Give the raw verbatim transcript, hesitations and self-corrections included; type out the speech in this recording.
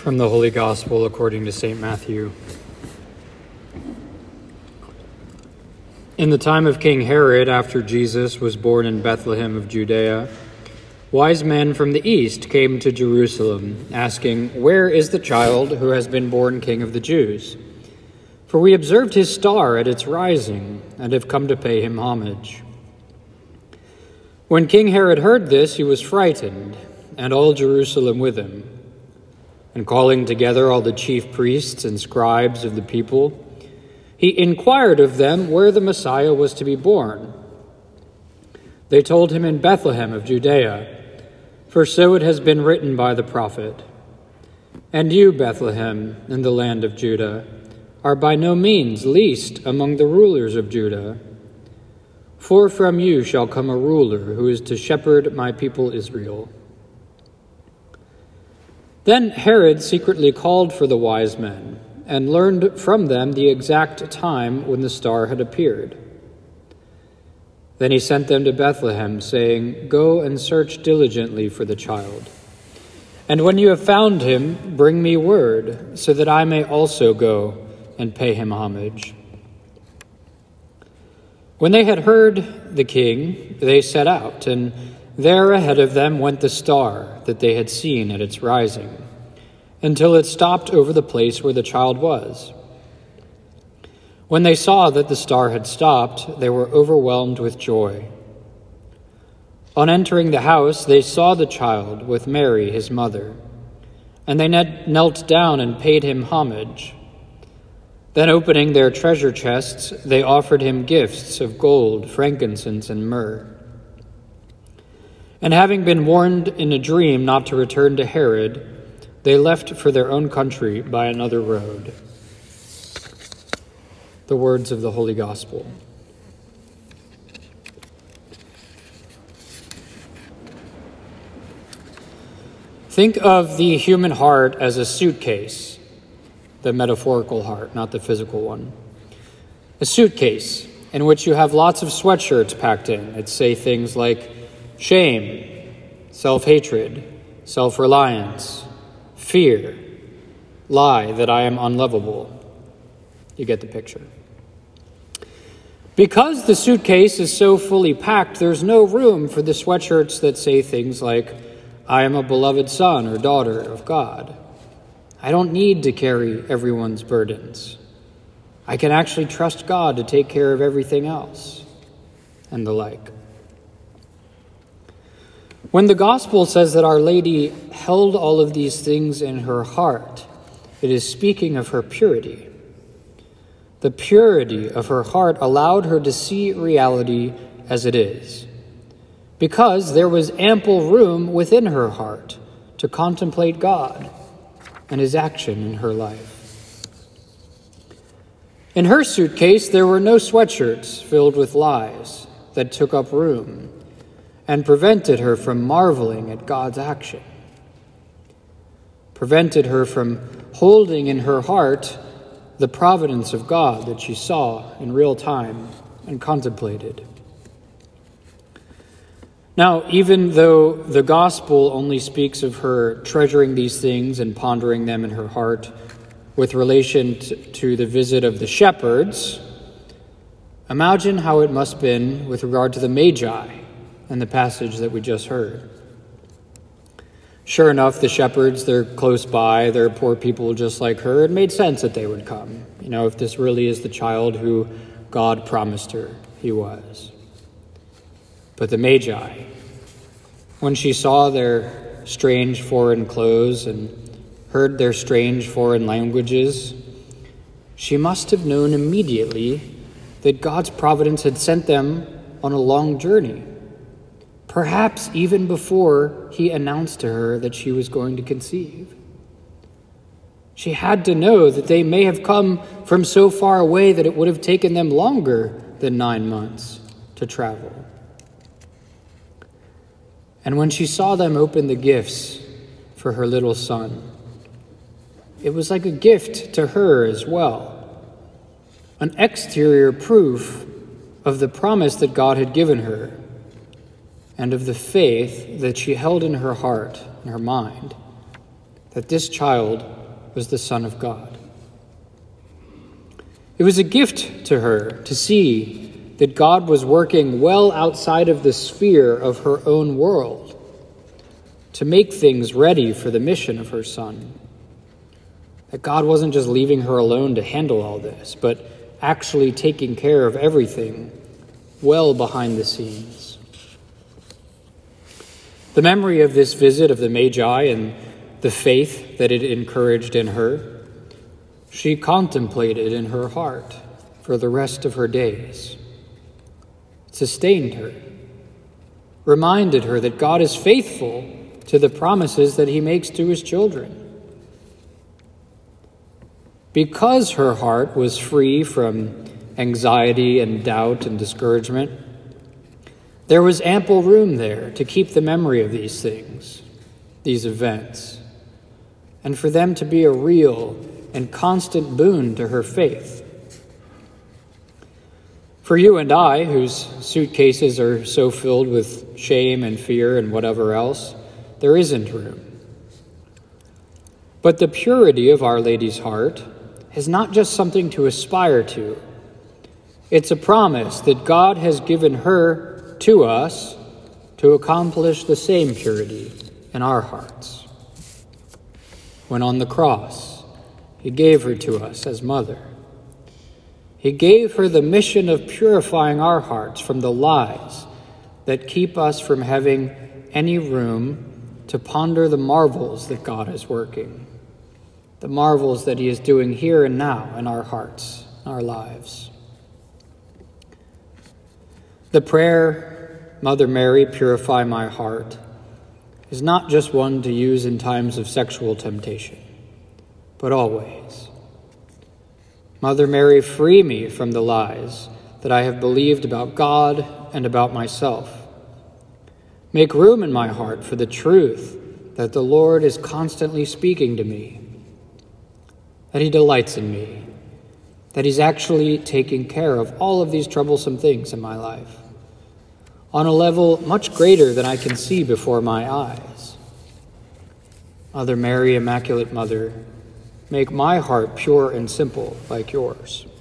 From the Holy Gospel according to Saint Matthew. In the time of King Herod, after Jesus was born in Bethlehem of Judea, wise men from the east came to Jerusalem, asking, "Where is the child who has been born King of the Jews? For we observed his star at its rising, and have come to pay him homage." When King Herod heard this, he was frightened, and all Jerusalem with him. And calling together all the chief priests and scribes of the people, he inquired of them where the Messiah was to be born. They told him, "In Bethlehem of Judea, for so it has been written by the prophet. And you, Bethlehem, in the land of Judah, are by no means least among the rulers of Judah. For from you shall come a ruler who is to shepherd my people Israel." Then Herod secretly called for the wise men and learned from them the exact time when the star had appeared. Then he sent them to Bethlehem, saying, "Go and search diligently for the child. And when you have found him, bring me word, so that I may also go and pay him homage." When they had heard the king, they set out, and there ahead of them went the star that they had seen at its rising, until it stopped over the place where the child was. When they saw that the star had stopped, they were overwhelmed with joy. On entering the house, they saw the child with Mary, his mother, and they knelt down and paid him homage. Then opening their treasure chests, they offered him gifts of gold, frankincense, and myrrh. And having been warned in a dream not to return to Herod, they left for their own country by another road. The words of the Holy Gospel. Think of the human heart as a suitcase, the metaphorical heart, not the physical one. A suitcase in which you have lots of sweatshirts packed in that say things like shame, self-hatred, self-reliance, fear, lie that I am unlovable. You get the picture. Because the suitcase is so fully packed, there's no room for the sweatshirts that say things like, I am a beloved son or daughter of God. I don't need to carry everyone's burdens. I can actually trust God to take care of everything else, and the like. When the gospel says that Our Lady held all of these things in her heart, it is speaking of her purity. The purity of her heart allowed her to see reality as it is, because there was ample room within her heart to contemplate God and his action in her life. In her suitcase, there were no sweatshirts filled with lies that took up room and prevented her from marveling at God's action, prevented her from holding in her heart the providence of God that she saw in real time and contemplated. Now, even though the gospel only speaks of her treasuring these things and pondering them in her heart with relation to the visit of the shepherds, imagine how it must have been with regard to the Magi and the passage that we just heard. Sure enough, the shepherds, they're close by, they're poor people just like her. It made sense that they would come. You know, if this really is the child who God promised her he was. But the Magi, when she saw their strange foreign clothes and heard their strange foreign languages, she must have known immediately that God's providence had sent them on a long journey. Perhaps even before he announced to her that she was going to conceive. She had to know that they may have come from so far away that it would have taken them longer than nine months to travel. And when she saw them open the gifts for her little son, it was like a gift to her as well, an exterior proof of the promise that God had given her, and of the faith that she held in her heart and her mind that this child was the Son of God. It was a gift to her to see that God was working well outside of the sphere of her own world to make things ready for the mission of her Son. That God wasn't just leaving her alone to handle all this, but actually taking care of everything well behind the scenes. The memory of this visit of the Magi and the faith that it encouraged in her, she contemplated in her heart for the rest of her days. It sustained her, reminded her that God is faithful to the promises that he makes to his children. Because her heart was free from anxiety and doubt and discouragement, there was ample room there to keep the memory of these things, these events, and for them to be a real and constant boon to her faith. For you and I, whose suitcases are so filled with shame and fear and whatever else, there isn't room. But the purity of Our Lady's heart is not just something to aspire to. It's a promise that God has given her to us to accomplish the same purity in our hearts. When on the cross, he gave her to us as mother. He gave her the mission of purifying our hearts from the lies that keep us from having any room to ponder the marvels that God is working, the marvels that he is doing here and now in our hearts, our lives. The prayer, Mother Mary, purify my heart, is not just one to use in times of sexual temptation, but always. Mother Mary, free me from the lies that I have believed about God and about myself. Make room in my heart for the truth that the Lord is constantly speaking to me, that he delights in me, that he's actually taking care of all of these troublesome things in my life on a level much greater than I can see before my eyes. Mother Mary, Immaculate Mother, make my heart pure and simple like yours.